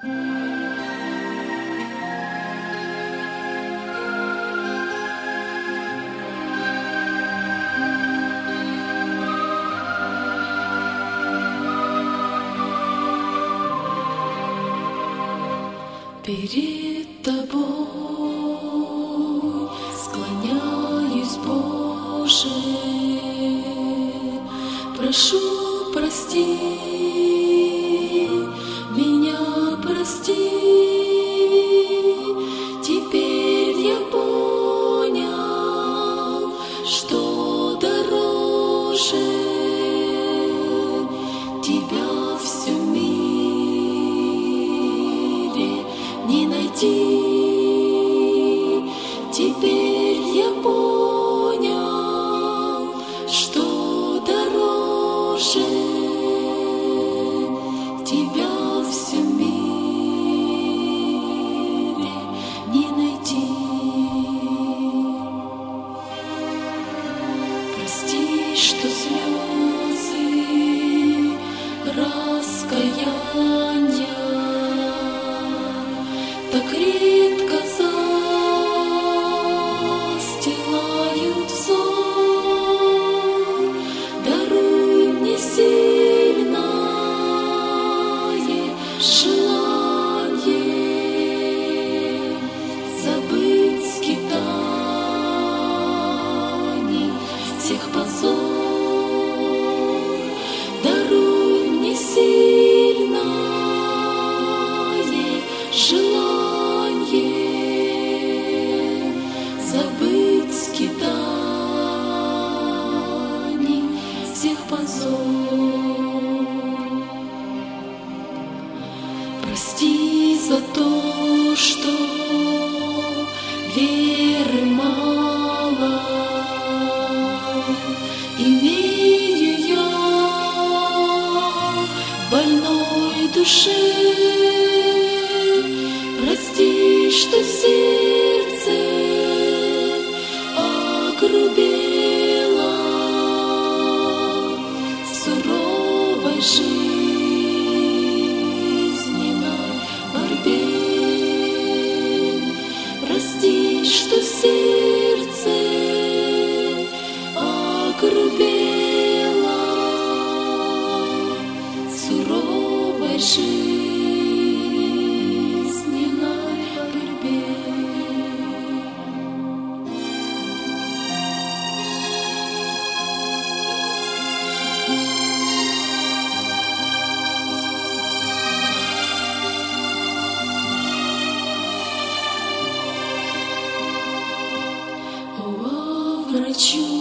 Перед тобой склоняюсь, Боже, прошу, прости, меня прости. Теперь я понял, что дороже тебя всю не найти. Теперь я понял, что дороже тебя всем мире не найти. Прости, что слезы раскаяния так редко застилают взор. Даруй мне сильное желание забыть скитаний всех позор. Даруй мне сильное желание забыть скитаний всех позор. Прости за то, что веры мало имею я больной душе. Прости, что сердце огрубело в суровой жизненной борьбе. Прости, что сердце огрубело в суровой жизненной врачу